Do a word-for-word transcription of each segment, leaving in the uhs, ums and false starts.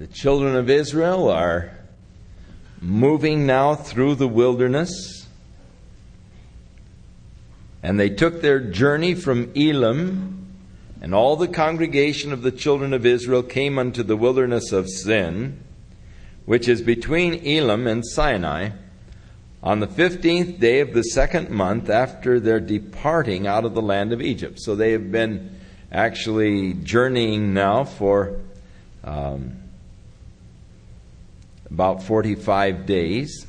The children of Israel are moving now through the wilderness. And they took their journey from Elim, and all the congregation of the children of Israel came unto the wilderness of Zin, which is between Elim and Sinai, on the fifteenth day of the second month after their departing out of the land of Egypt. So they have been actually journeying now for um, about forty-five days.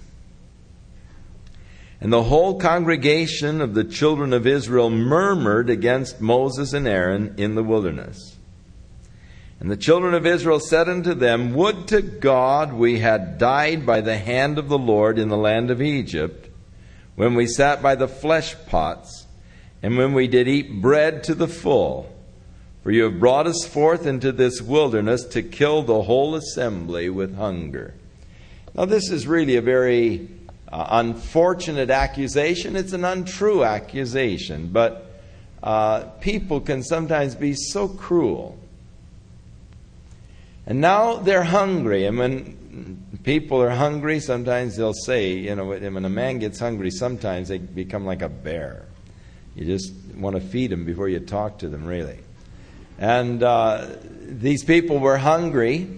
And the whole congregation of the children of Israel murmured against Moses and Aaron in the wilderness. And the children of Israel said unto them, Would to God we had died by the hand of the Lord in the land of Egypt, when we sat by the flesh pots, and when we did eat bread to the full. For you have brought us forth into this wilderness to kill the whole assembly with hunger. Now this is really a very uh, unfortunate accusation. It's an untrue accusation, but uh, people can sometimes be so cruel. And now they're hungry. And when people are hungry, sometimes they'll say, you know, when a man gets hungry, sometimes they become like a bear. You just want to feed them before you talk to them, really. And uh, these people were hungry.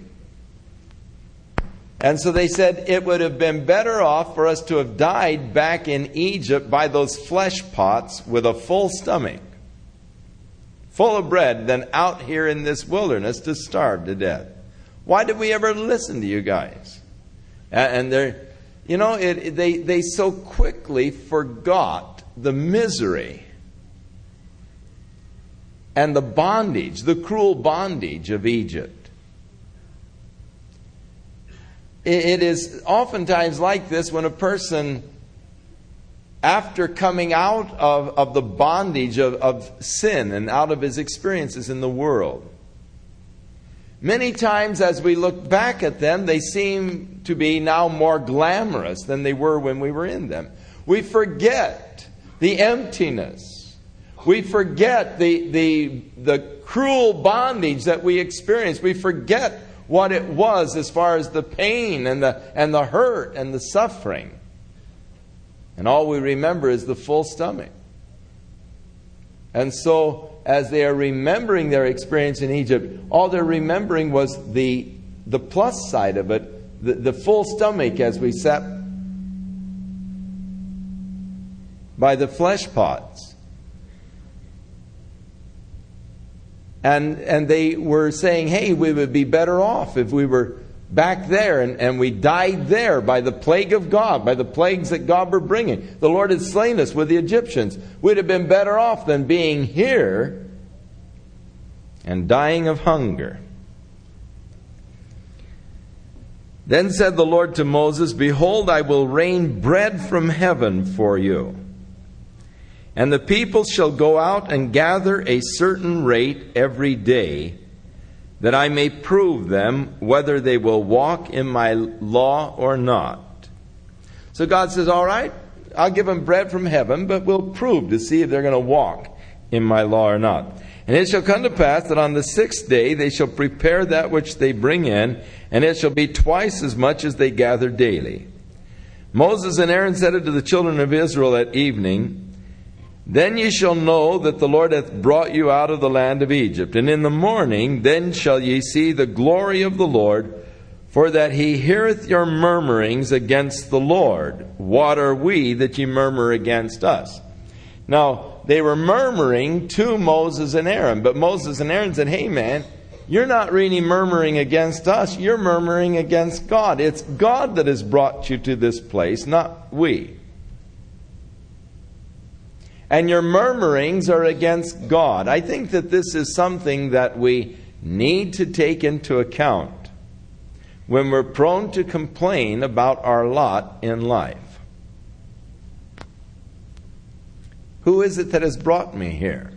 And so they said, it would have been better off for us to have died back in Egypt by those flesh pots with a full stomach, full of bread, than out here in this wilderness to starve to death. Why did we ever listen to you guys? And they're, you know, it, they, they so quickly forgot the misery and the bondage, the cruel bondage of Egypt. It, it is oftentimes like this when a person, after coming out of, of the bondage of, of sin and out of his experiences in the world, many times as we look back at them, they seem to be now more glamorous than they were when we were in them. We forget the emptiness. We forget the, the, the cruel bondage that we experienced. We forget what it was as far as the pain and the, and the hurt and the suffering. And all we remember is the full stomach. And so, as they are remembering their experience in Egypt, all they're remembering was the, the plus side of it, the, the full stomach as we sat by the flesh pots. And, and they were saying, hey, we would be better off if we were back there and, and we died there by the plague of God, by the plagues that God were bringing. The Lord had slain us with the Egyptians. We'd have been better off than being here and dying of hunger. Then said the Lord to Moses, Behold, I will rain bread from heaven for you. And the people shall go out and gather a certain rate every day, that I may prove them whether they will walk in my law or not. So God says, all right, I'll give them bread from heaven, but we'll prove to see if they're going to walk in my law or not. And it shall come to pass that on the sixth day they shall prepare that which they bring in, and it shall be twice as much as they gather daily. Moses and Aaron said unto the children of Israel at evening, Then ye shall know that the Lord hath brought you out of the land of Egypt. And in the morning then shall ye see the glory of the Lord, for that he heareth your murmurings against the Lord. What are we that ye murmur against us? Now, they were murmuring to Moses and Aaron. But Moses and Aaron said, hey man, you're not really murmuring against us. You're murmuring against God. It's God that has brought you to this place, not we. And your murmurings are against God. I think that this is something that we need to take into account when we're prone to complain about our lot in life. Who is it that has brought me here?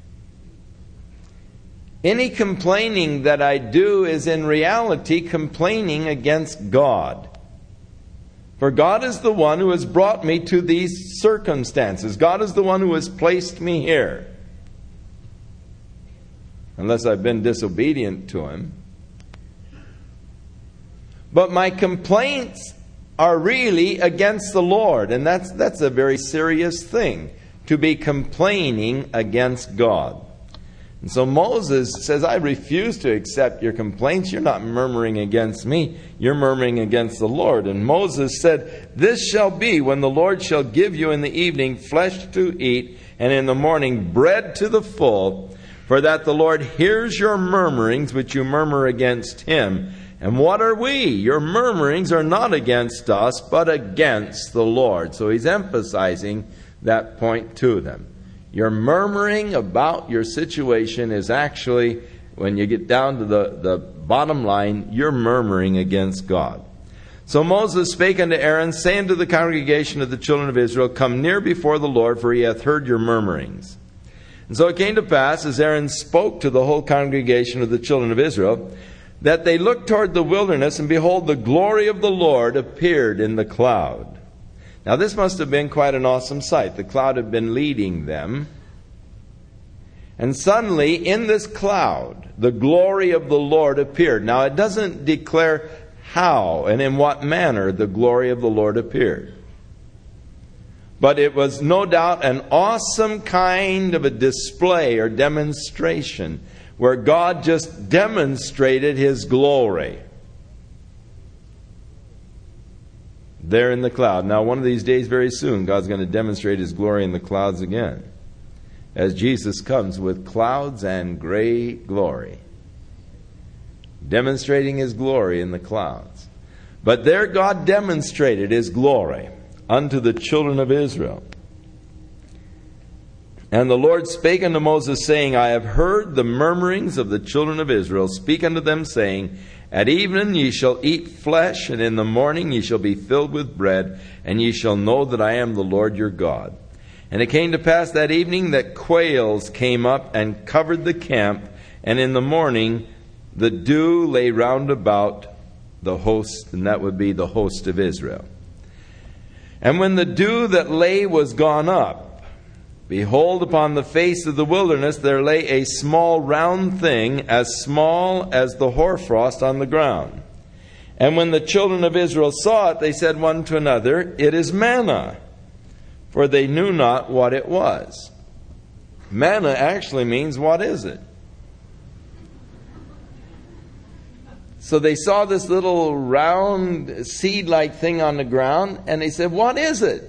Any complaining that I do is in reality complaining against God. For God is the one who has brought me to these circumstances. God is the one who has placed me here. Unless I've been disobedient to Him. But my complaints are really against the Lord. And that's, that's a very serious thing, to be complaining against God. And so Moses says, I refuse to accept your complaints. You're not murmuring against me. You're murmuring against the Lord. And Moses said, this shall be when the Lord shall give you in the evening flesh to eat, and in the morning bread to the full, for that the Lord hears your murmurings which you murmur against him. And what are we? Your murmurings are not against us, but against the Lord. So he's emphasizing that point to them. Your murmuring about your situation is actually, when you get down to the, the bottom line, you're murmuring against God. So Moses spake unto Aaron, saying to the congregation of the children of Israel, come near before the Lord, for he hath heard your murmurings. And so it came to pass, as Aaron spoke to the whole congregation of the children of Israel, that they looked toward the wilderness, and behold, the glory of the Lord appeared in the cloud. Now this must have been quite an awesome sight. The cloud had been leading them. And suddenly, in this cloud, the glory of the Lord appeared. Now it doesn't declare how and in what manner the glory of the Lord appeared. But it was no doubt an awesome kind of a display or demonstration where God just demonstrated his glory there in the cloud. Now, one of these days, very soon, God's going to demonstrate his glory in the clouds again, as Jesus comes with clouds and great glory, demonstrating his glory in the clouds. But there God demonstrated his glory unto the children of Israel. And the Lord spake unto Moses, saying, I have heard the murmurings of the children of Israel. Speak unto them, saying, at evening ye shall eat flesh, and in the morning ye shall be filled with bread, and ye shall know that I am the Lord your God. And it came to pass that evening that quails came up and covered the camp, and in the morning the dew lay round about the host, and that would be the host of Israel. And when the dew that lay was gone up, behold, upon the face of the wilderness there lay a small round thing, as small as the hoarfrost on the ground. And when the children of Israel saw it, they said one to another, it is manna, for they knew not what it was. Manna actually means, what is it? So they saw this little round seed-like thing on the ground, and they said, what is it?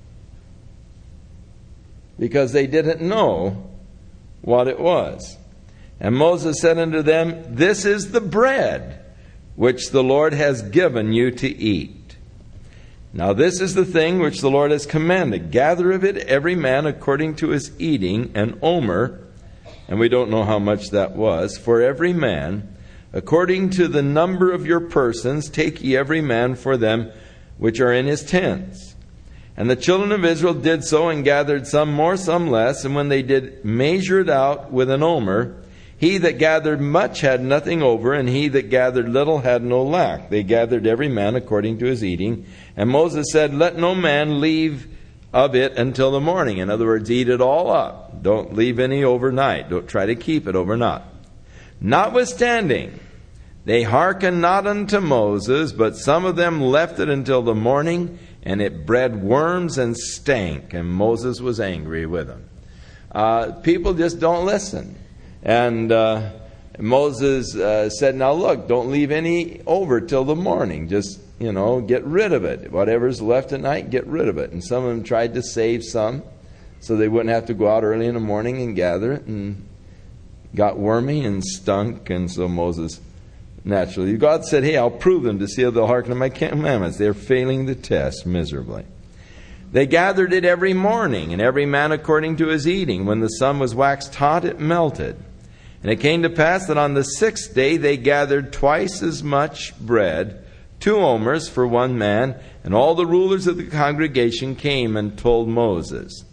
Because they didn't know what it was. And Moses said unto them, this is the bread which the Lord has given you to eat. Now this is the thing which the Lord has commanded. Gather of it every man according to his eating, an omer, and we don't know how much that was, for every man, according to the number of your persons, take ye every man for them which are in his tents. And the children of Israel did so, and gathered some more, some less. And when they did measure it out with an omer, he that gathered much had nothing over, and he that gathered little had no lack. They gathered every man according to his eating. And Moses said, let no man leave of it until the morning. In other words, eat it all up. Don't leave any overnight. Don't try to keep it overnight. Notwithstanding, they hearkened not unto Moses, but some of them left it until the morning, and it bred worms and stank, and Moses was angry with them. Uh, people just don't listen. And uh, Moses uh, said, now look, don't leave any over till the morning. Just, you know, get rid of it. Whatever's left at night, get rid of it. And some of them tried to save some, so they wouldn't have to go out early in the morning and gather it, and got wormy and stunk, and so Moses... Naturally, God said, hey, I'll prove them to see if they'll hearken to my commandments. They're failing the test miserably. They gathered it every morning, and every man according to his eating. When the sun was waxed hot, it melted. And it came to pass that on the sixth day they gathered twice as much bread, two omers for one man. And all the rulers of the congregation came and told Moses.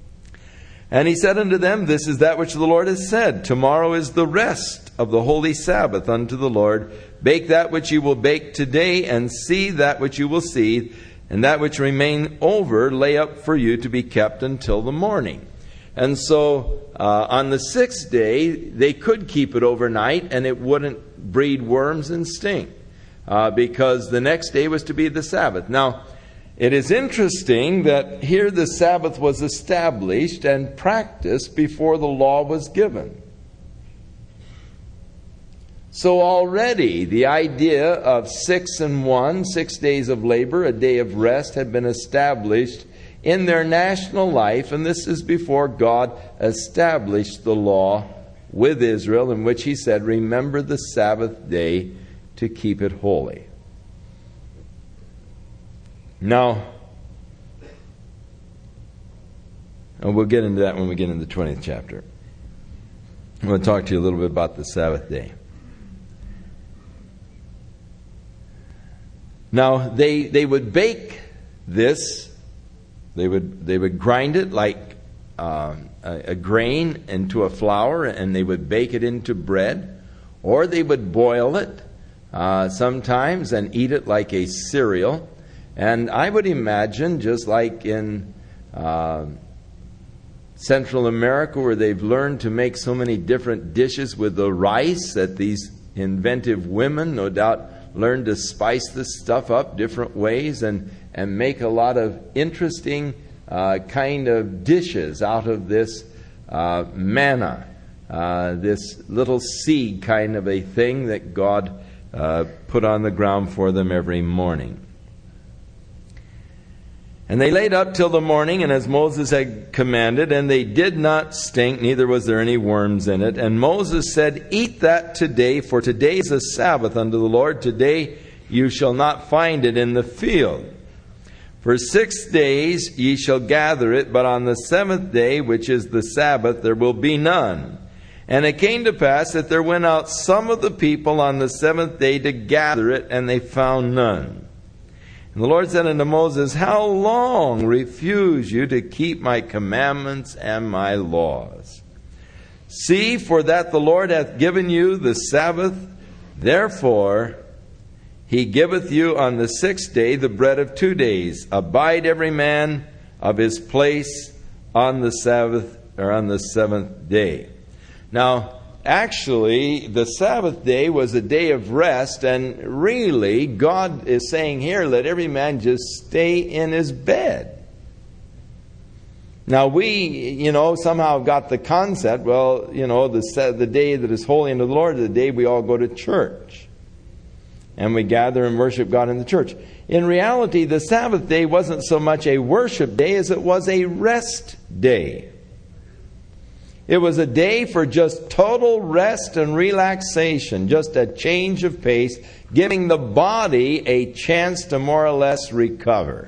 And he said unto them, this is that which the Lord has said. Tomorrow is the rest of the holy Sabbath unto the Lord. Bake that which you will bake today, and seethe that which you will seethe, and that which remain over lay up for you to be kept until the morning. And so uh, on the sixth day, they could keep it overnight, and it wouldn't breed worms and stink. uh, because the next day was to be the Sabbath. Now, it is interesting that here the Sabbath was established and practiced before the law was given. So already the idea of six and one, six days of labor, a day of rest, had been established in their national life, and this is before God established the law with Israel, in which He said, "Remember the Sabbath day to keep it holy." Now, and we'll get into that when we get into the twentieth chapter. I'm going to talk to you a little bit about the Sabbath day. Now, they they would bake this. They would they would grind it like um, a, a grain into a flour, and they would bake it into bread, or they would boil it uh, sometimes and eat it like a cereal. And I would imagine, just like in uh, Central America, where they've learned to make so many different dishes with the rice, that these inventive women, no doubt, learned to spice this stuff up different ways and, and make a lot of interesting uh, kind of dishes out of this uh, manna, uh, this little seed kind of a thing that God uh, put on the ground for them every morning. And they laid up till the morning, and as Moses had commanded, and they did not stink, neither was there any worms in it. And Moses said, "Eat that today, for today is a Sabbath unto the Lord. Today you shall not find it in the field. For six days ye shall gather it, but on the seventh day, which is the Sabbath, there will be none." And it came to pass that there went out some of the people on the seventh day to gather it, and they found none. And the Lord said unto Moses, "How long refuse you to keep my commandments and my laws? See, for that the Lord hath given you the Sabbath, therefore He giveth you on the sixth day the bread of two days. Abide every man of his place on the Sabbath," or on the seventh day. Now, actually, the Sabbath day was a day of rest, and really, God is saying here, let every man just stay in his bed. Now, we, you know, somehow got the concept, well, you know, the, the day that is holy unto the Lord is the day we all go to church. And we gather and worship God in the church. In reality, the Sabbath day wasn't so much a worship day as it was a rest day. It was a day for just total rest and relaxation, just a change of pace, giving the body a chance to more or less recover.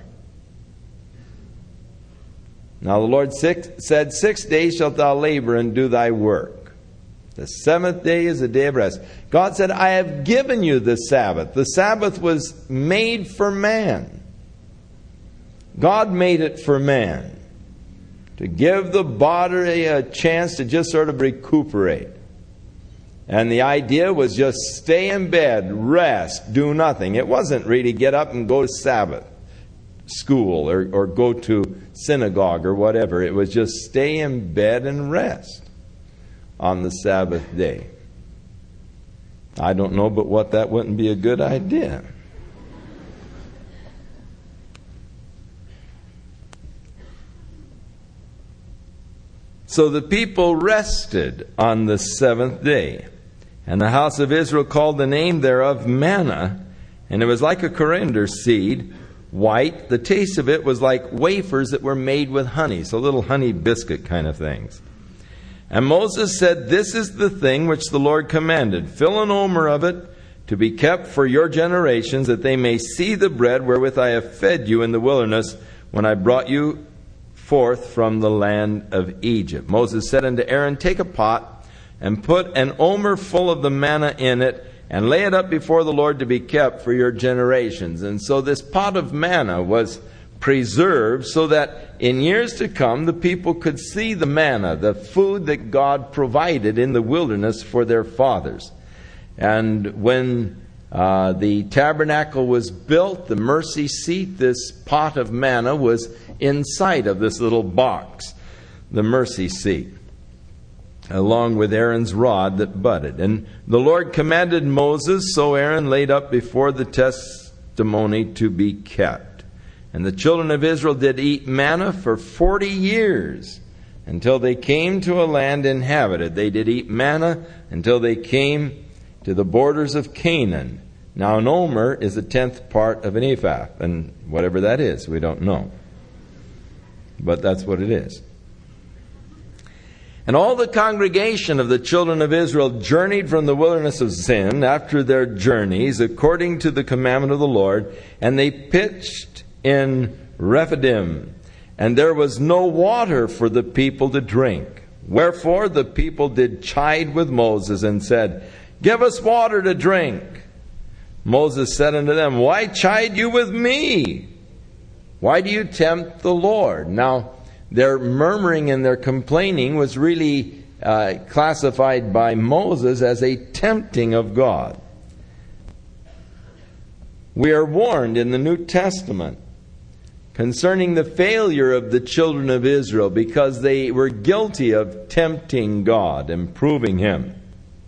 Now the Lord six, said, "Six days shalt thou labor and do thy work. The seventh day is a day of rest." God said, "I have given you the Sabbath." The Sabbath was made for man. God made it for man, to give the body a chance to just sort of recuperate. And the idea was just stay in bed, rest, do nothing. It wasn't really get up and go to Sabbath school or, or go to synagogue or whatever. It was just stay in bed and rest on the Sabbath day. I don't know, but what that wouldn't be a good idea. So the people rested on the seventh day. And the house of Israel called the name thereof manna. And it was like a coriander seed, white. The taste of it was like wafers that were made with honey. So little honey biscuit kind of things. And Moses said, "This is the thing which the Lord commanded. Fill an omer of it to be kept for your generations, that they may see the bread wherewith I have fed you in the wilderness when I brought you forth from the land of Egypt." Moses said unto Aaron, "Take a pot and put an omer full of the manna in it, and lay it up before the Lord to be kept for your generations." And so this pot of manna was preserved so that in years to come the people could see the manna, the food that God provided in the wilderness for their fathers. And when uh, the tabernacle was built, the mercy seat, this pot of manna was inside of this little box, the mercy seat. along with Aaron's rod that budded. And the Lord commanded Moses, so Aaron laid up before the testimony to be kept. And the children of Israel did eat manna for forty years, until they came to a land inhabited. They did eat manna until they came to the borders of Canaan. Now an omer is a tenth part of an ephah, and whatever that is, we don't know. But that's what it is. And all the congregation of the children of Israel journeyed from the wilderness of Zin after their journeys, according to the commandment of the Lord, and they pitched in Rephidim. And there was no water for the people to drink. Wherefore the people did chide with Moses and said, Give us water to drink. Moses said unto them, Why chide you with me? Why do you tempt the Lord? Now, their murmuring and their complaining was really uh, classified by Moses as a tempting of God. We are warned in the New Testament concerning the failure of the children of Israel because they were guilty of tempting God and proving Him,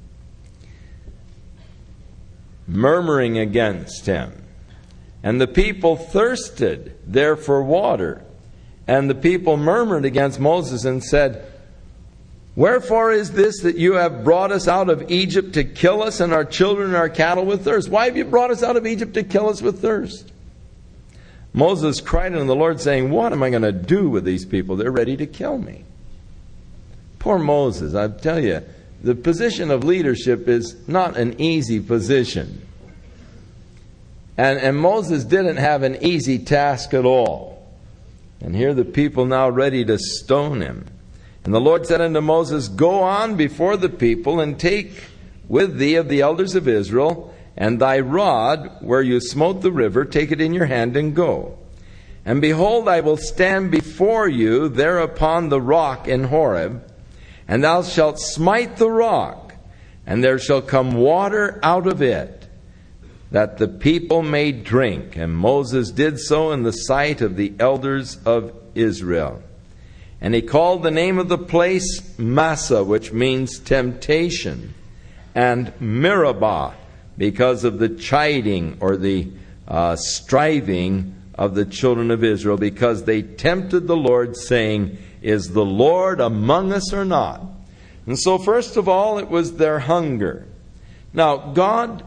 murmuring against Him. And the people thirsted there for water. And the people murmured against Moses and said, Wherefore is this that you have brought us out of Egypt to kill us and our children and our cattle with thirst? Why have you brought us out of Egypt to kill us with thirst? Moses cried unto the Lord, saying, What am I going to do with these people? They're ready to kill me. Poor Moses, I tell you, the position of leadership is not an easy position. And, and Moses didn't have an easy task at all. And here the people now ready to stone him. And the Lord said unto Moses, Go on before the people, and take with thee of the elders of Israel, and thy rod, where you smote the river, take it in your hand and go. And behold, I will stand before you there upon the rock in Horeb, and thou shalt smite the rock, and there shall come water out of it, that the people may drink. And Moses did so in the sight of the elders of Israel. And he called the name of the place Massah, which means temptation, and Meribah, because of the chiding or the uh, striving of the children of Israel, because they tempted the Lord, saying, Is the Lord among us or not? And so first of all, it was their hunger. Now, God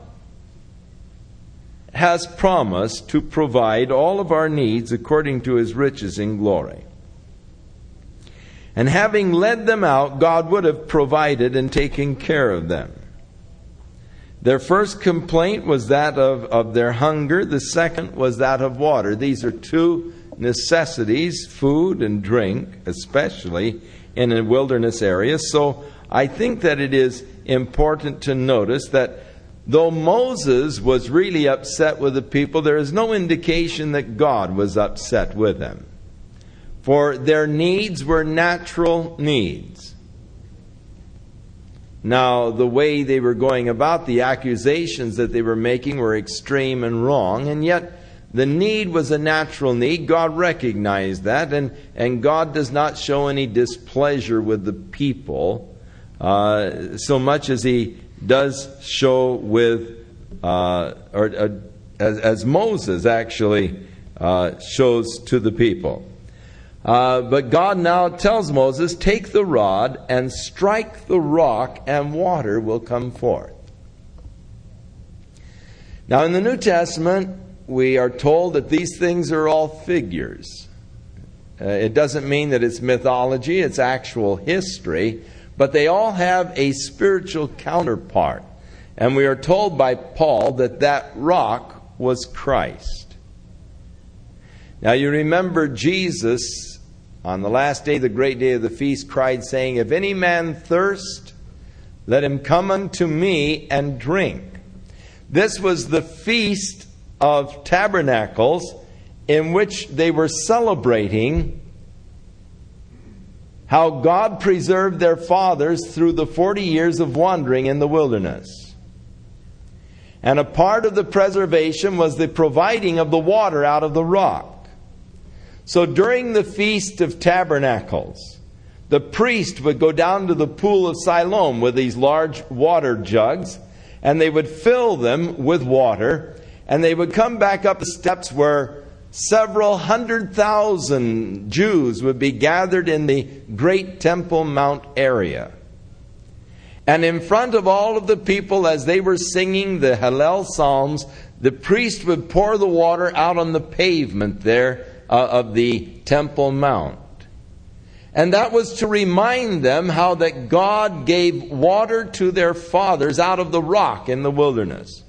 has promised to provide all of our needs according to His riches in glory. And having led them out, God would have provided and taken care of them. Their first complaint was that of, of their hunger. The second was that of water. These are two necessities, food and drink, especially in a wilderness area. So I think that it is important to notice that though Moses was really upset with the people, there is no indication that God was upset with them. For their needs were natural needs. Now, the way they were going about, the accusations that they were making were extreme and wrong, and yet the need was a natural need. God recognized that, and, and God does not show any displeasure with the people uh, so much as He does show with, uh, or uh, as, as Moses actually uh, shows to the people. Uh, but God now tells Moses, Take the rod and strike the rock, and water will come forth. Now in the New Testament, we are told that these things are all figures. Uh, it doesn't mean that it's mythology, it's actual history, but they all have a spiritual counterpart. And we are told by Paul that that rock was Christ. Now you remember Jesus on the last day, the great day of the feast, cried, saying, If any man thirst, let him come unto me and drink. This was the Feast of Tabernacles, in which they were celebrating how God preserved their fathers through the forty years of wandering in the wilderness. And a part of the preservation was the providing of the water out of the rock. So during the Feast of Tabernacles, the priest would go down to the pool of Siloam with these large water jugs, and they would fill them with water, and they would come back up the steps where several hundred thousand Jews would be gathered in the great Temple Mount area. And in front of all of the people, as they were singing the Hallel Psalms, the priest would pour the water out on the pavement there uh, of the Temple Mount. And that was to remind them how that God gave water to their fathers out of the rock in the wilderness.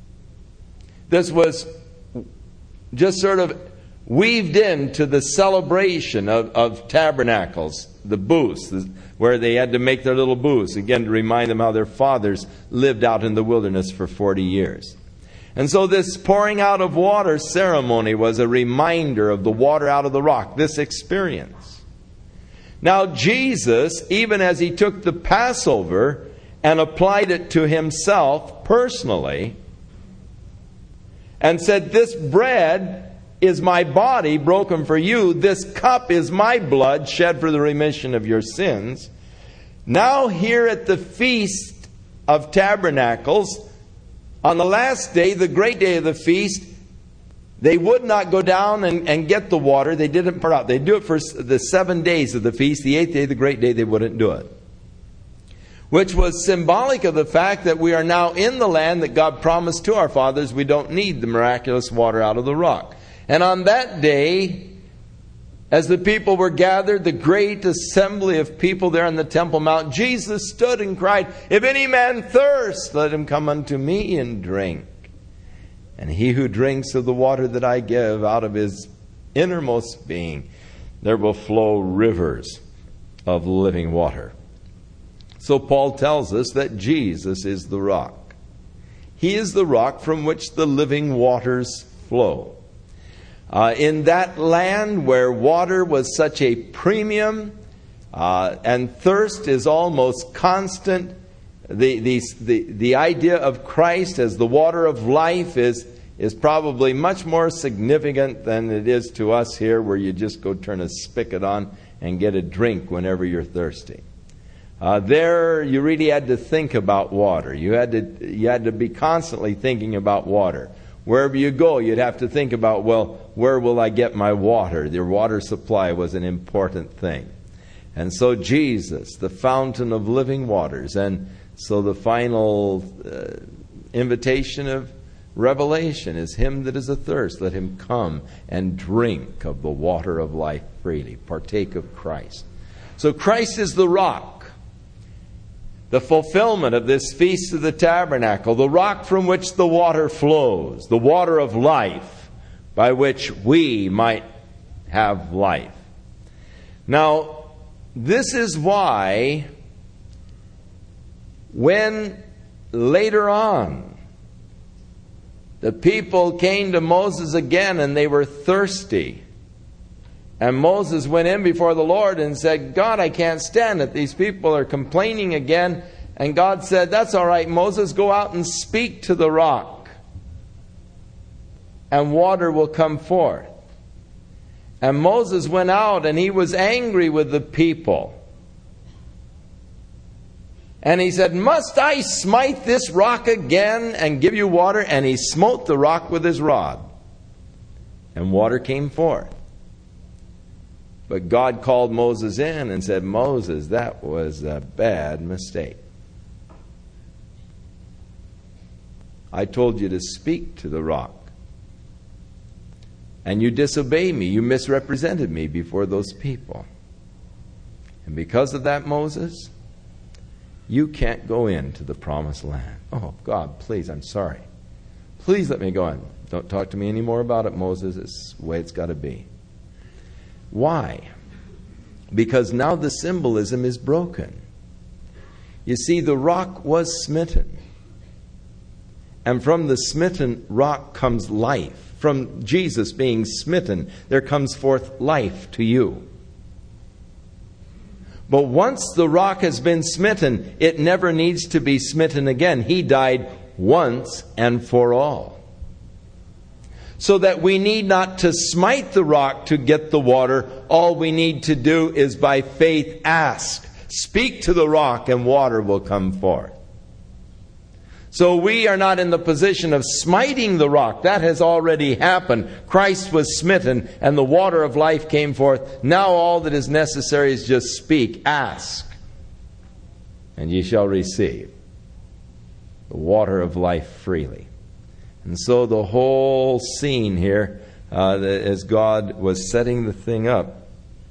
This was just sort of weaved into the celebration of, of tabernacles, the booths, where they had to make their little booths, again to remind them how their fathers lived out in the wilderness for forty years. And so this pouring out of water ceremony was a reminder of the water out of the rock, this experience. Now Jesus, even as he took the Passover and applied it to himself personally, and said, "This bread is my body broken for you. This cup is my blood shed for the remission of your sins." Now here at the Feast of Tabernacles, on the last day, the great day of the feast, they would not go down and, and get the water. They didn't pour out. They'd do it for the seven days of the feast. The eighth day, the great day, they wouldn't do it. Which was symbolic of the fact that we are now in the land that God promised to our fathers. We don't need the miraculous water out of the rock. And on that day, as the people were gathered, the great assembly of people there on the Temple Mount, Jesus stood and cried, "If any man thirst, let him come unto me and drink. And he who drinks of the water that I give, out of his innermost being, there will flow rivers of living water." So Paul tells us that Jesus is the rock. He is the rock from which the living waters flow. Uh, in that land where water was such a premium uh, and thirst is almost constant, the, the, the, the idea of Christ as the water of life is, is probably much more significant than it is to us here, where you just go turn a spigot on and get a drink whenever you're thirsty. Uh, there, you really had to think about water. You had to you had to be constantly thinking about water. Wherever you go, you'd have to think about, well, where will I get my water? Their water supply was an important thing. And so Jesus, the fountain of living waters, and so the final uh, invitation of Revelation is, "Him that is athirst, let him come and drink of the water of life freely." Partake of Christ. So Christ is the rock. The fulfillment of this Feast of the Tabernacle, the rock from which the water flows, the water of life, by which we might have life. Now, this is why when later on the people came to Moses again and they were thirsty, and Moses went in before the Lord and said, "God, I can't stand it. These people are complaining again." And God said, "That's all right, Moses. Go out and speak to the rock, and water will come forth." And Moses went out and he was angry with the people. And he said, "Must I smite this rock again and give you water?" And he smote the rock with his rod, and water came forth. But God called Moses in and said, "Moses, that was a bad mistake. I told you to speak to the rock, and you disobeyed me. You misrepresented me before those people. And because of that, Moses, you can't go into the promised land." "Oh, God, please, I'm sorry. Please let me go in." "Don't talk to me anymore about it, Moses. It's the way it's got to be." Why? Because now the symbolism is broken. You see, the rock was smitten. And from the smitten rock comes life. From Jesus being smitten, there comes forth life to you. But once the rock has been smitten, it never needs to be smitten again. He died once and for all. so that we need not to smite the rock to get the water. All we need to do is by faith ask. Speak to the rock and water will come forth. So we are not in the position of smiting the rock. That has already happened. Christ was smitten and the water of life came forth. Now all that is necessary is just speak, ask, and ye shall receive the water of life freely. And so the whole scene here, uh, as God was setting the thing up.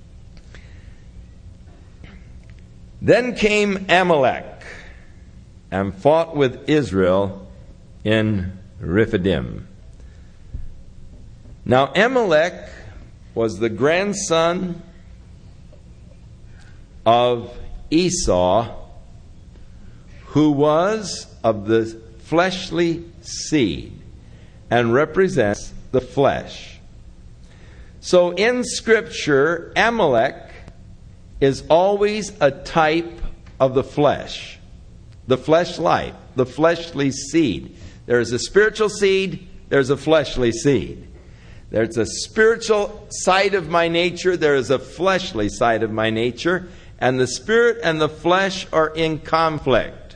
Then came Amalek and fought with Israel in Rephidim. Now Amalek was the grandson of Esau, who was of the fleshly seed and represents the flesh. So in Scripture, Amalek is always a type of the flesh. The flesh life, the fleshly seed. There is a spiritual seed, there's a fleshly seed. There's a spiritual side of my nature, there is a fleshly side of my nature, and the spirit and the flesh are in conflict.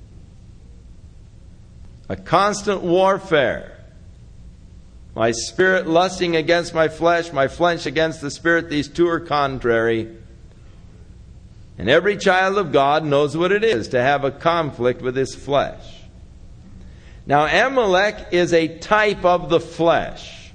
A constant warfare. My spirit lusting against my flesh, my flesh against the spirit, these two are contrary. And every child of God knows what it is to have a conflict with his flesh. Now, Amalek is a type of the flesh.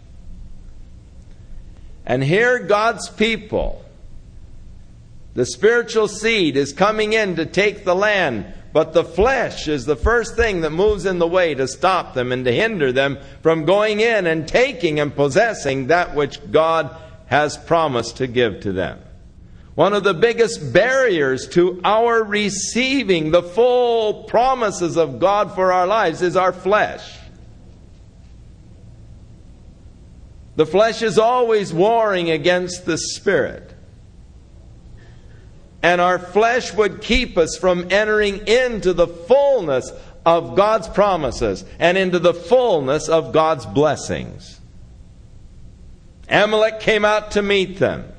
And here God's people, the spiritual seed, is coming in to take the land. But the flesh is the first thing that moves in the way to stop them and to hinder them from going in and taking and possessing that which God has promised to give to them. One of the biggest barriers to our receiving the full promises of God for our lives is our flesh. The flesh is always warring against the Spirit. And our flesh would keep us from entering into the fullness of God's promises and into the fullness of God's blessings. Amalek came out to meet them.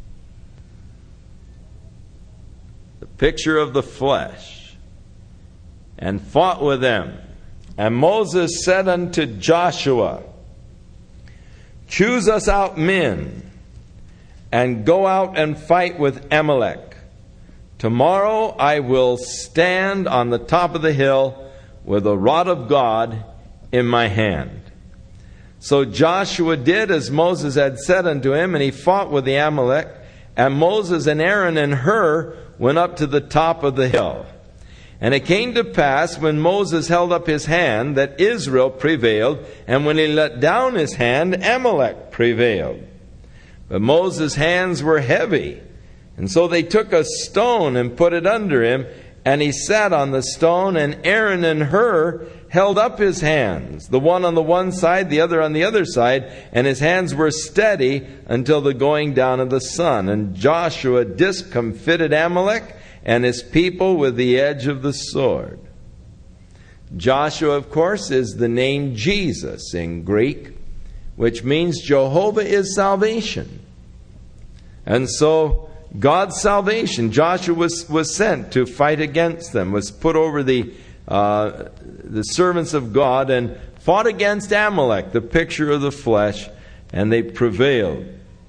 Picture of the flesh, and fought with them. And Moses said unto Joshua, choose us out men, and go out and fight with Amalek. Tomorrow I will stand on the top of the hill with the rod of God in my hand. So Joshua did as Moses had said unto him, and he fought with the Amalek. And Moses and Aaron and Hur went up to the top of the hill. And it came to pass, when Moses held up his hand, that Israel prevailed, and when he let down his hand, Amalek prevailed. But Moses' hands were heavy, and so they took a stone and put it under him, and he sat on the stone, and Aaron and Hur held up his hands, the one on the one side, the other on the other side, and his hands were steady until the going down of the sun. And Joshua discomfited Amalek and his people with the edge of the sword. Joshua, of course, is the name Jesus in Greek, which means Jehovah is salvation. And so God's salvation, Joshua was, was sent to fight against them, was put over the uh, the servants of God and fought against Amalek, the picture of the flesh, and they prevailed.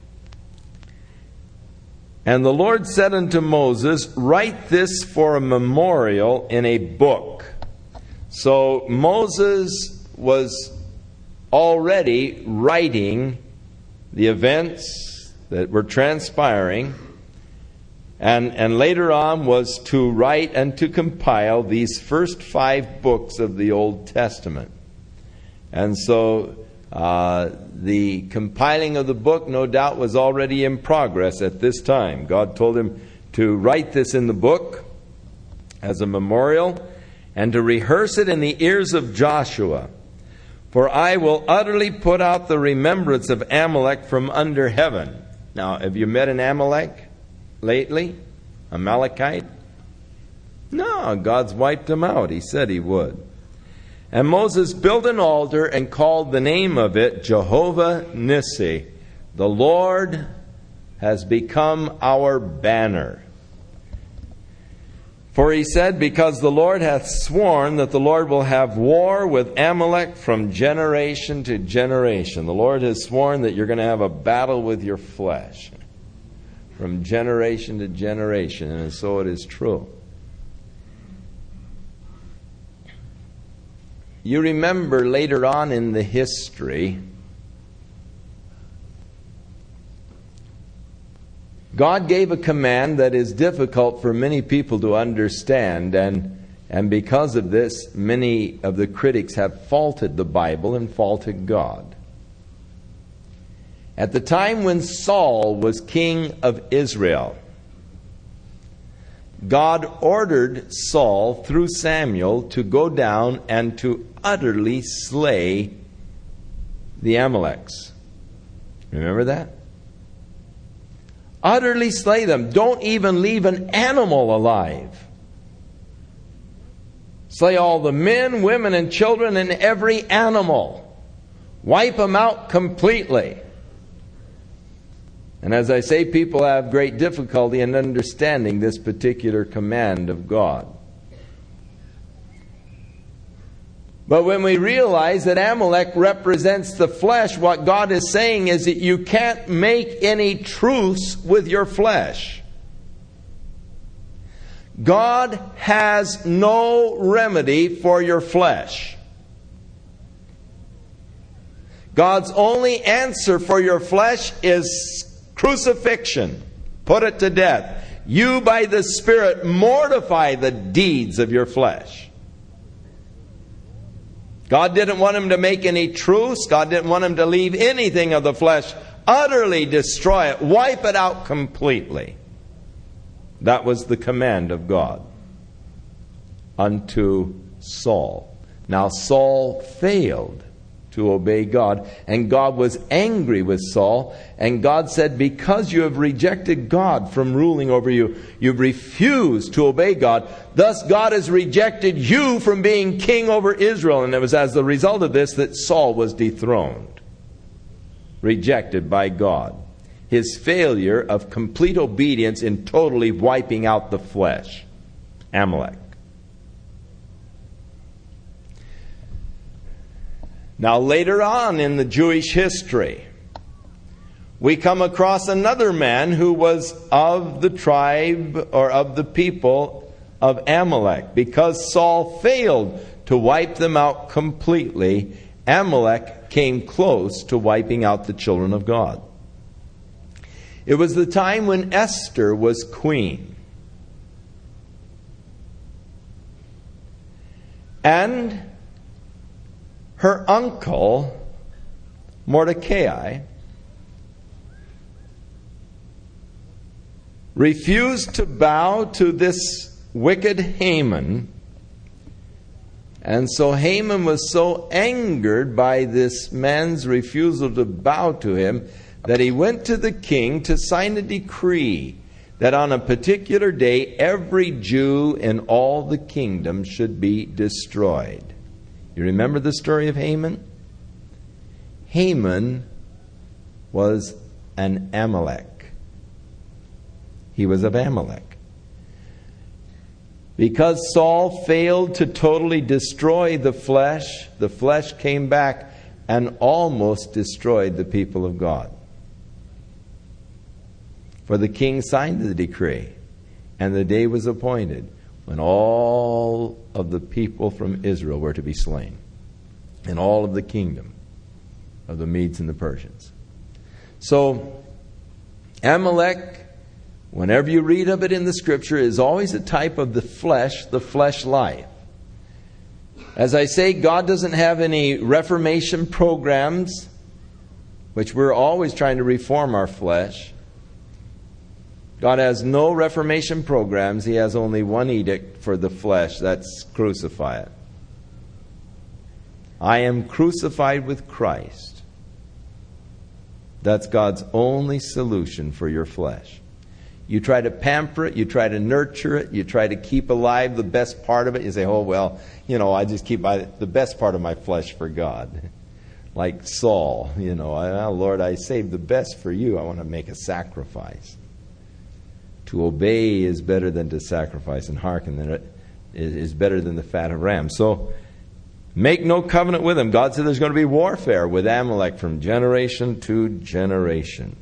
And the Lord said unto Moses, write this for a memorial in a book. So Moses was already writing the events that were transpiring, and, and later on was to write and to compile these first five books of the Old Testament. And so uh, the compiling of the book, no doubt, was already in progress at this time. God told him to write this in the book as a memorial and to rehearse it in the ears of Joshua. For I will utterly put out the remembrance of Amalek from under heaven. Now, have you met an Amalek lately? Amalekite? No, God's wiped them out. He said He would. And Moses built an altar and called the name of it Jehovah Nissi. The Lord has become our banner. For he said, because the Lord hath sworn that the Lord will have war with Amalek from generation to generation. The Lord has sworn that you're going to have a battle with your flesh from generation to generation. And so it is true. You remember later on in the history, God gave a command that is difficult for many people to understand, and, and because of this, many of the critics have faulted the Bible and faulted God. At the time when Saul was king of Israel, God ordered Saul through Samuel to go down and to utterly slay the Amaleks. Remember that? Utterly slay them. Don't even leave an animal alive. Slay all the men, women, and children and every animal. Wipe them out completely. And as I say, people have great difficulty in understanding this particular command of God. But when we realize that Amalek represents the flesh, what God is saying is that you can't make any truce with your flesh. God has no remedy for your flesh. God's only answer for your flesh is crucifixion. Put it to death. You, by the Spirit, mortify the deeds of your flesh. God didn't want him to make any truce. God didn't want him to leave anything of the flesh. Utterly destroy it. Wipe it out completely. That was the command of God unto Saul. Now Saul failed to obey God, and God was angry with Saul, and God said, because you have rejected God from ruling over you, you've refused to obey God, thus God has rejected you from being king over Israel. And it was as the result of this that Saul was dethroned, rejected by God. His failure of complete obedience in totally wiping out the flesh. Amalek. Now later on in the Jewish history, we come across another man who was of the tribe or of the people of Amalek. Because Saul failed to wipe them out completely, Amalek came close to wiping out the children of God. It was the time when Esther was queen. And her uncle, Mordecai, refused to bow to this wicked Haman. And so Haman was so angered by this man's refusal to bow to him that he went to the king to sign a decree that on a particular day every Jew in all the kingdom should be destroyed. You remember the story of Haman? Haman was an Amalek. He was of Amalek. Because Saul failed to totally destroy the flesh, the flesh came back and almost destroyed the people of God. For the king signed the decree, and the day was appointed when all of the people from Israel were to be slain, and all of the kingdom of the Medes and the Persians. So, Amalek, whenever you read of it in the Scripture, is always a type of the flesh, the flesh life. As I say, God doesn't have any reformation programs, which we're always trying to reform our flesh. God has no reformation programs. He has only one edict for the flesh. That's crucify it. I am crucified with Christ. That's God's only solution for your flesh. You try to pamper it, you try to nurture it, you try to keep alive the best part of it. You say, oh, well, you know, I just keep my, the best part of my flesh for God. Like Saul, you know, oh, Lord, I saved the best for you. I want to make a sacrifice. To obey is better than to sacrifice, and hearken is better than the fat of rams. So, make no covenant with him. God said there's going to be warfare with Amalek from generation to generation.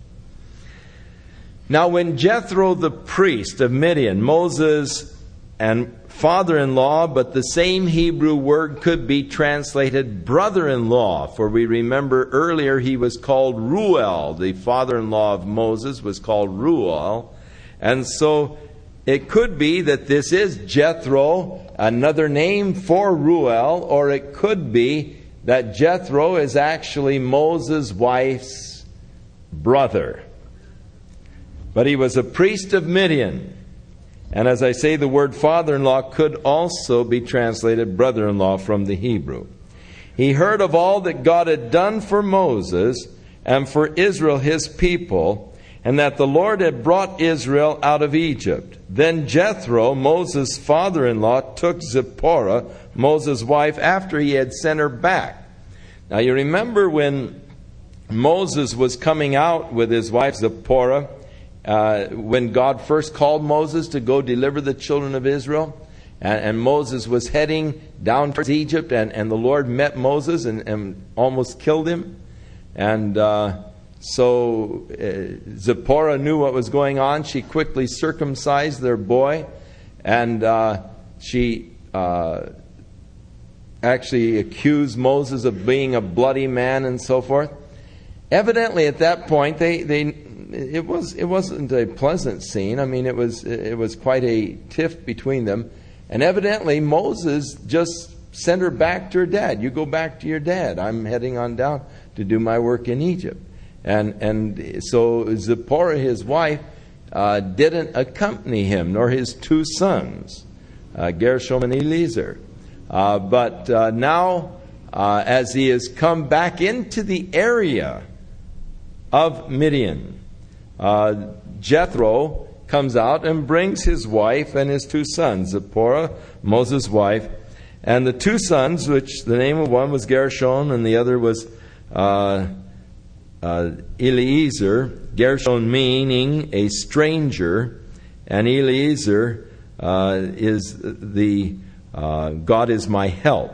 Now when Jethro the priest of Midian, Moses' and father-in-law, but the same Hebrew word could be translated brother-in-law, for we remember earlier he was called Reuel. The father-in-law of Moses was called Reuel. And so it could be that this is Jethro, another name for Reuel, or it could be that Jethro is actually Moses' wife's brother. But he was a priest of Midian. And as I say, the word father-in-law could also be translated brother-in-law from the Hebrew. He heard of all that God had done for Moses and for Israel his people, and that the Lord had brought Israel out of Egypt. Then Jethro, Moses' father-in-law, took Zipporah, Moses' wife, after he had sent her back. Now you remember when Moses was coming out with his wife Zipporah, uh, when God first called Moses to go deliver the children of Israel, and, and Moses was heading down towards Egypt, and, and the Lord met Moses and, and almost killed him. And uh, so uh, Zipporah knew what was going on. She quickly circumcised their boy, and uh, she uh, actually accused Moses of being a bloody man and so forth. Evidently, at that point, they, they it was it wasn't a pleasant scene. I mean, it was it was quite a tiff between them, and evidently Moses just sent her back to her dad. You go back to your dad. I'm heading on down to do my work in Egypt. And and so Zipporah, his wife, uh, didn't accompany him, nor his two sons, uh, Gershom and Eliezer. Uh, but uh, now, uh, as he has come back into the area of Midian, uh, Jethro comes out and brings his wife and his two sons, Zipporah, Moses' wife, and the two sons, which the name of one was Gershom and the other was uh, uh, Eliezer. Gershom meaning a stranger, and Eliezer uh, is the uh, God is my help.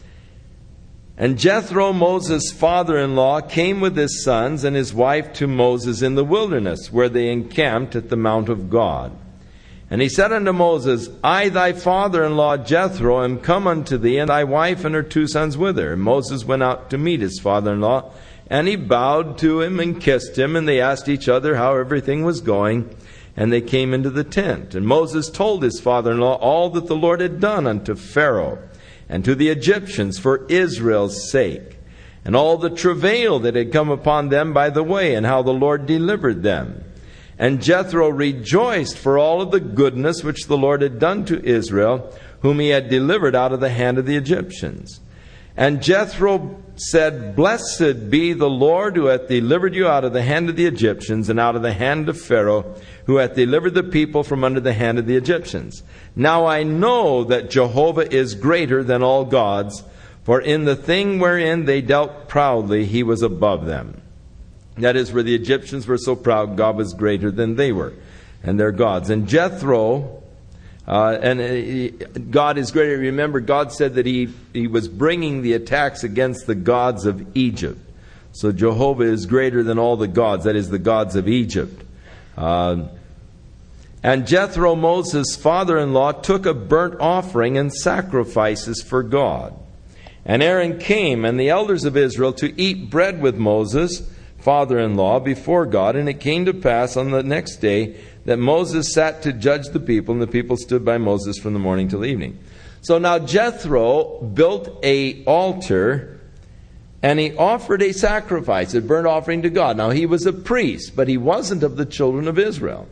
And Jethro, Moses' father-in-law, came with his sons and his wife to Moses in the wilderness, where they encamped at the mount of God. And he said unto Moses, I, thy father-in-law Jethro, am come unto thee, and thy wife and her two sons with her. And Moses went out to meet his father-in-law, and he bowed to him and kissed him, and they asked each other how everything was going, and they came into the tent. And Moses told his father-in-law all that the Lord had done unto Pharaoh and to the Egyptians for Israel's sake, and all the travail that had come upon them by the way, and how the Lord delivered them. And Jethro rejoiced for all of the goodness which the Lord had done to Israel, whom he had delivered out of the hand of the Egyptians. And Jethro said, Blessed be the Lord, who hath delivered you out of the hand of the Egyptians, and out of the hand of Pharaoh, who hath delivered the people from under the hand of the Egyptians. Now I know that Jehovah is greater than all gods, for in the thing wherein they dealt proudly, he was above them. That is, where the Egyptians were so proud, God was greater than they were, and their gods. And Jethro, uh, and uh, God is greater. Remember, God said that he, he was bringing the attacks against the gods of Egypt. So Jehovah is greater than all the gods, that is, the gods of Egypt. Uh, and Jethro, Moses' father-in-law, took a burnt offering and sacrifices for God. And Aaron came, and the elders of Israel, to eat bread with Moses, father-in-law, before God. And it came to pass on the next day that Moses sat to judge the people, and the people stood by Moses from the morning till evening. So now Jethro built a altar, and he offered a sacrifice, a burnt offering to God. Now he was a priest, but he wasn't of the children of Israel.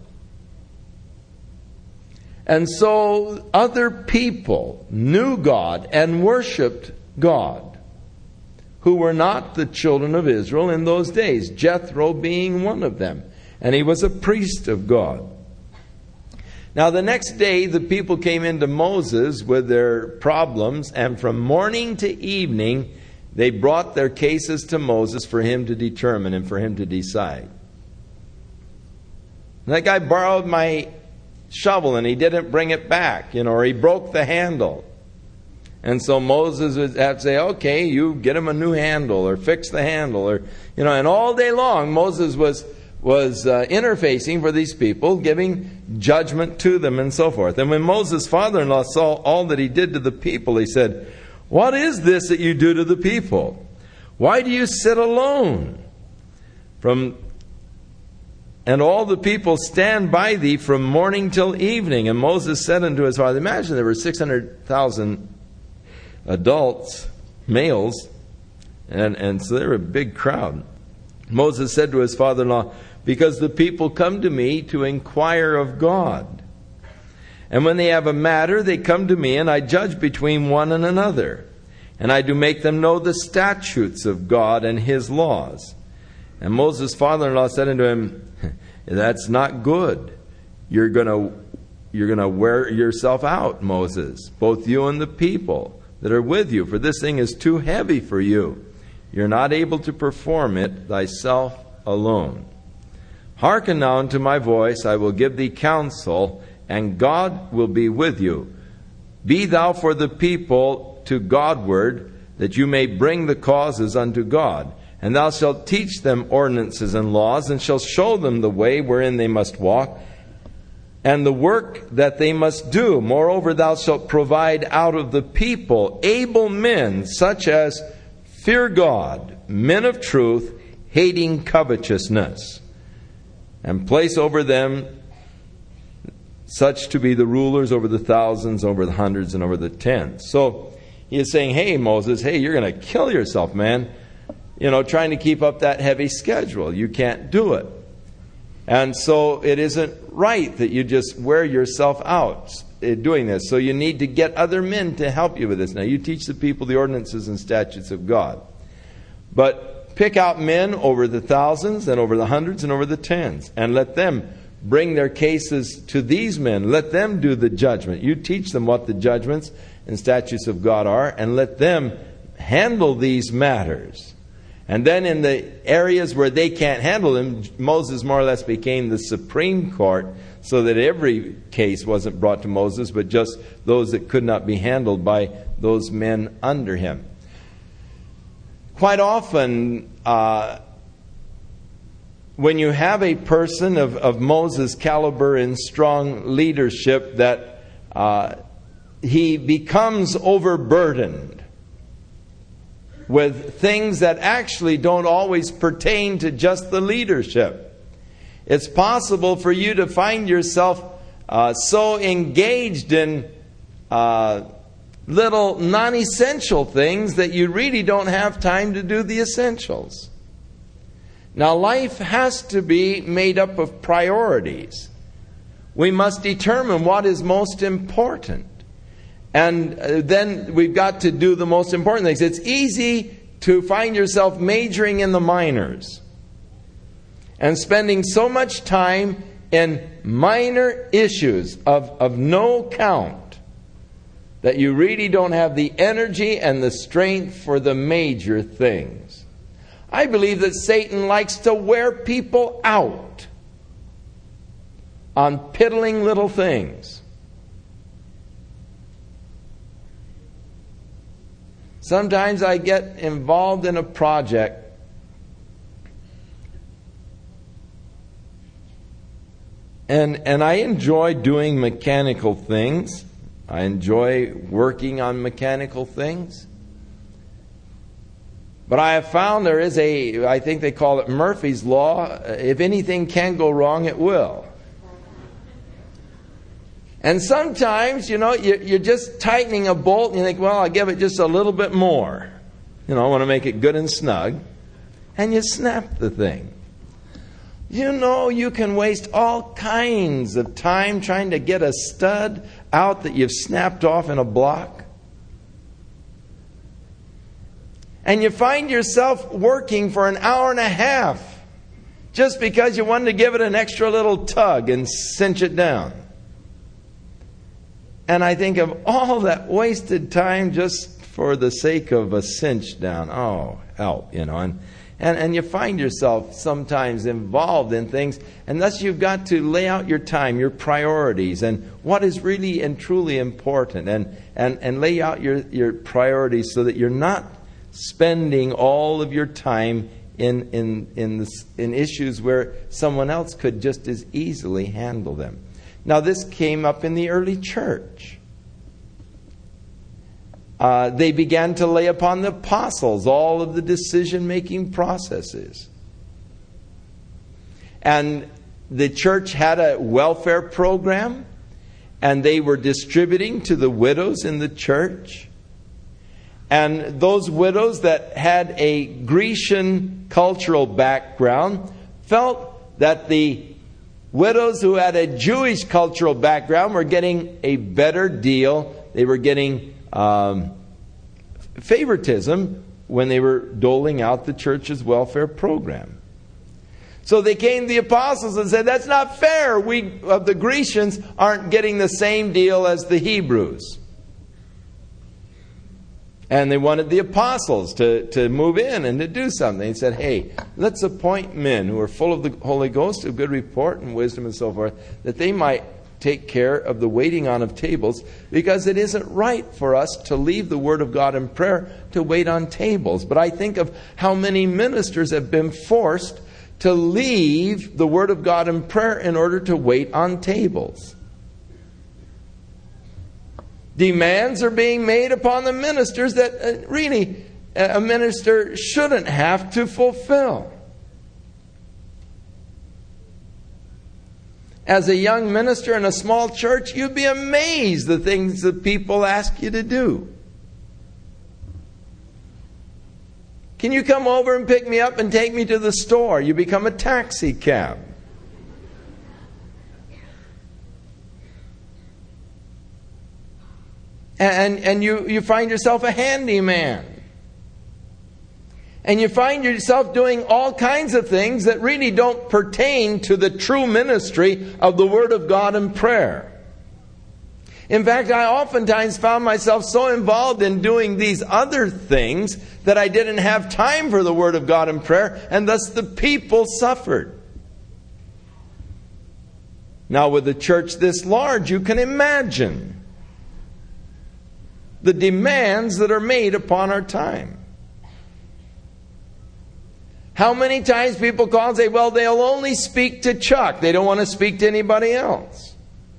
And so other people knew God and worshipped God, who were not the children of Israel in those days, Jethro being one of them. And he was a priest of God. Now the next day the people came into Moses with their problems, and from morning to evening they brought their cases to Moses for him to determine and for him to decide. That guy borrowed my shovel and he didn't bring it back, you know, or he broke the handle. And so Moses would have to say, okay, you get him a new handle or fix the handle, or, you know, and all day long Moses was was uh, interfacing for these people, giving judgment to them and so forth. And when Moses' father-in-law saw all that he did to the people, he said, what is this that you do to the people? Why do you sit alone? From And all the people stand by thee from morning till evening. And Moses said unto his father, imagine there were six hundred thousand adults, males, and, and so they were a big crowd. Moses said to his father-in-law, because the people come to me to inquire of God. And when they have a matter, they come to me, and I judge between one and another. And I do make them know the statutes of God and His laws. And Moses' father-in-law said unto him, that's not good. You're going to you're going to wear yourself out, Moses, both you and the people that are with you, for this thing is too heavy for you. You're not able to perform it thyself alone. Hearken now unto my voice, I will give thee counsel, and God will be with you. Be thou for the people to Godward, that you may bring the causes unto God. And thou shalt teach them ordinances and laws, and shalt show them the way wherein they must walk, and the work that they must do. Moreover, thou shalt provide out of the people able men, such as fear God, men of truth, hating covetousness, and place over them such to be the rulers over the thousands, over the hundreds, and over the tens. So he is saying, hey, Moses, hey, you're going to kill yourself, man. You know, trying to keep up that heavy schedule. You can't do it. And so it isn't right that you just wear yourself out doing this. So you need to get other men to help you with this. Now, you teach the people the ordinances and statutes of God. But pick out men over the thousands and over the hundreds and over the tens, and let them bring their cases to these men. Let them do the judgment. You teach them what the judgments and statutes of God are, and let them handle these matters. And then in the areas where they can't handle them, Moses more or less became the Supreme Court, so that every case wasn't brought to Moses, but just those that could not be handled by those men under him. Quite often, uh, when you have a person of, of Moses' caliber in strong leadership, that uh, he becomes overburdened with things that actually don't always pertain to just the leadership. It's possible for you to find yourself uh, so engaged in uh, little non-essential things that you really don't have time to do the essentials. Now, life has to be made up of priorities. We must determine what is most important. And then we've got to do the most important things. It's easy to find yourself majoring in the minors and spending so much time in minor issues of, of no count that you really don't have the energy and the strength for the major things. I believe that Satan likes to wear people out on piddling little things. Sometimes I get involved in a project and and I enjoy doing mechanical things. I enjoy working on mechanical things. But I have found there is a, I think they call it Murphy's Law. If anything can go wrong, it will. And sometimes, you know, you're just tightening a bolt and you think, well, I'll give it just a little bit more. You know, I want to make it good and snug. And you snap the thing. You know, you can waste all kinds of time trying to get a stud out that you've snapped off in a block. And you find yourself working for an hour and a half just because you wanted to give it an extra little tug and cinch it down. And I think of all that wasted time just for the sake of a cinch down. Oh, help, you know. And, and, and you find yourself sometimes involved in things. And thus you've got to lay out your time, your priorities, and what is really and truly important. And, and, and lay out your, your priorities so that you're not spending all of your time in, in, in, this, in issues where someone else could just as easily handle them. Now, this came up in the early church. Uh, they began to lay upon the apostles all of the decision-making processes. And the church had a welfare program, and they were distributing to the widows in the church. And those widows that had a Grecian cultural background felt that the widows who had a Jewish cultural background were getting a better deal. They were getting um, favoritism when they were doling out the church's welfare program. So they came to the apostles and said, that's not fair. We, uh, the Grecians aren't getting the same deal as the Hebrews. And they wanted the apostles to, to move in and to do something. They said, hey, let's appoint men who are full of the Holy Ghost, of good report and wisdom and so forth, that they might take care of the waiting on of tables, because it isn't right for us to leave the Word of God in prayer to wait on tables. But I think of how many ministers have been forced to leave the Word of God in prayer in order to wait on tables. Demands are being made upon the ministers that uh, really a minister shouldn't have to fulfill. As a young minister in a small church, you'd be amazed the things that people ask you to do. Can you come over and pick me up and take me to the store? You become a taxi cab. And, and you, you find yourself a handyman. And you find yourself doing all kinds of things that really don't pertain to the true ministry of the Word of God and prayer. In fact, I oftentimes found myself so involved in doing these other things that I didn't have time for the Word of God and prayer, and thus the people suffered. Now, with a church this large, you can imagine the demands that are made upon our time. How many times people call and say, well, they'll only speak to Chuck. They don't want to speak to anybody else.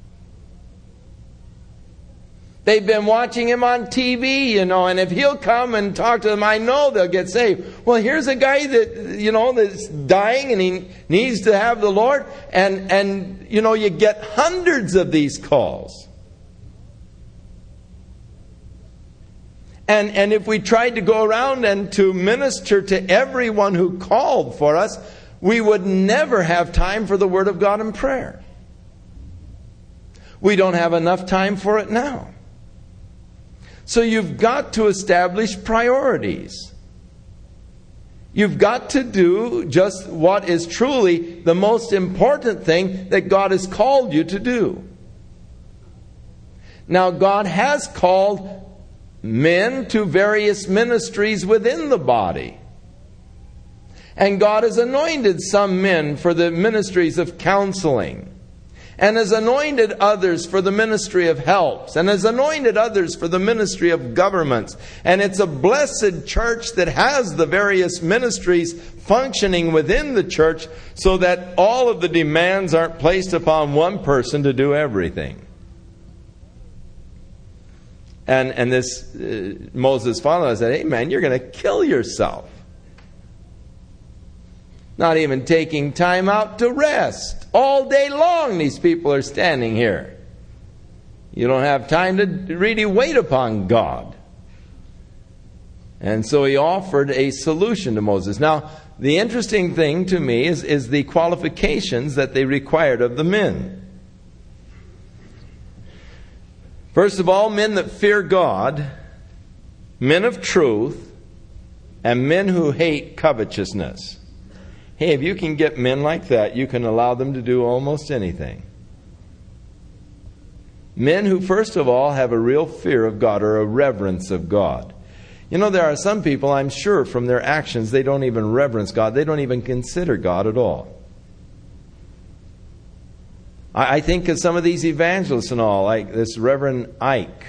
They've been watching him on T V, you know, and if he'll come and talk to them, I know they'll get saved. Well, here's a guy that, you know, that's dying and he needs to have the Lord. And, and you know, you get hundreds of these calls. And, and if we tried to go around and to minister to everyone who called for us, we would never have time for the Word of God and prayer. We don't have enough time for it now. So you've got to establish priorities. You've got to do just what is truly the most important thing that God has called you to do. Now, God has called men to various ministries within the body. And God has anointed some men for the ministries of counseling, and has anointed others for the ministry of helps, and has anointed others for the ministry of governments. And it's a blessed church that has the various ministries functioning within the church, so that all of the demands aren't placed upon one person to do everything. And, and this uh, Moses followed said, hey man, you're going to kill yourself. Not even taking time out to rest. All day long these people are standing here. You don't have time to really wait upon God. And so he offered a solution to Moses. Now, the interesting thing to me is, is the qualifications that they required of the men. First of all, men that fear God, men of truth, and men who hate covetousness. Hey, if you can get men like that, you can allow them to do almost anything. Men who, first of all, have a real fear of God or a reverence of God. You know, there are some people, I'm sure, from their actions, they don't even reverence God. They don't even consider God at all. I, I think of some of these evangelists and all, like this Reverend Ike.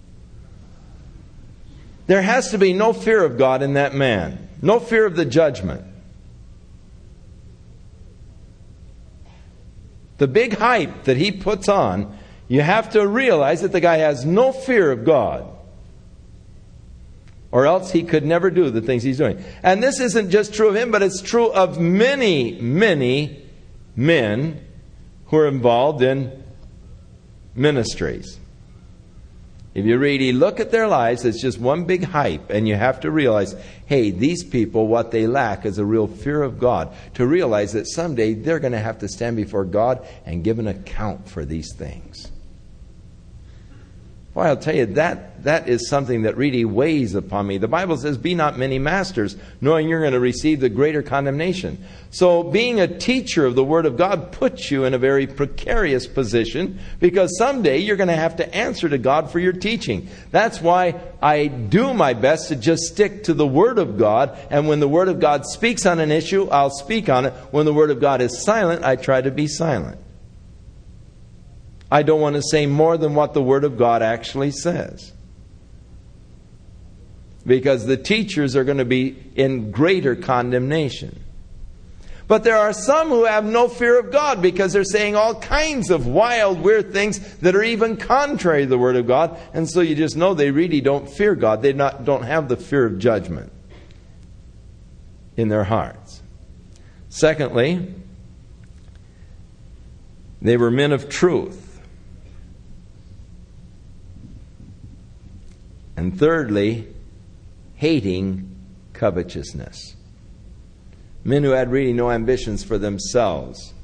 There has to be no fear of God in that man. No fear of the judgment. The big hype that he puts on, you have to realize that the guy has no fear of God. Or else he could never do the things he's doing. And this isn't just true of him, but it's true of many, many men who are involved in ministries. If you really look at their lives, it's just one big hype. And you have to realize, hey, these people, what they lack is a real fear of God. To realize that someday they're going to have to stand before God and give an account for these things. Well, I'll tell you, that that is something that really weighs upon me. The Bible says, be not many masters, knowing you're going to receive the greater condemnation. So being a teacher of the Word of God puts you in a very precarious position, because someday you're going to have to answer to God for your teaching. That's why I do my best to just stick to the Word of God. And when the Word of God speaks on an issue, I'll speak on it. When the Word of God is silent, I try to be silent. I don't want to say more than what the Word of God actually says. Because the teachers are going to be in greater condemnation. But there are some who have no fear of God because they're saying all kinds of wild, weird things that are even contrary to the Word of God. And so you just know they really don't fear God. They not, don't have the fear of judgment in their hearts. Secondly, they were men of truth. And thirdly, hating covetousness. Men who had really no ambitions for themselves.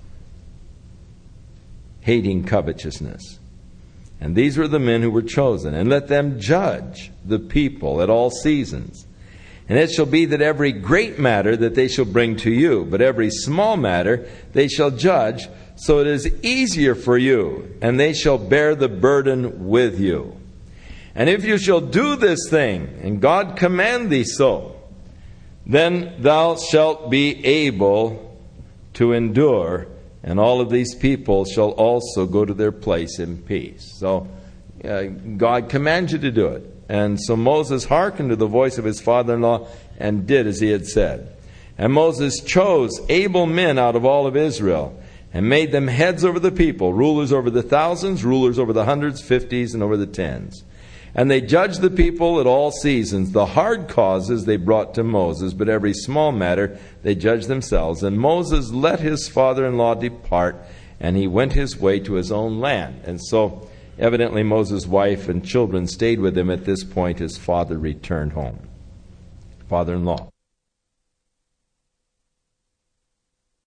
Hating covetousness. And these were the men who were chosen. And let them judge the people at all seasons. And it shall be that every great matter that they shall bring to you, but every small matter they shall judge, so it is easier for you, and they shall bear the burden with you. And if you shall do this thing, and God command thee so, then thou shalt be able to endure, and all of these people shall also go to their place in peace. So uh, God commands you to do it. And so Moses hearkened to the voice of his father-in-law and did as he had said. And Moses chose able men out of all of Israel and made them heads over the people, rulers over the thousands, rulers over the hundreds, fifties, and over the tens. And they judged the people at all seasons. The hard causes they brought to Moses, but every small matter they judged themselves. And Moses let his father-in-law depart, and he went his way to his own land. And so evidently Moses' wife and children stayed with him. At this point his father returned home. Father-in-law.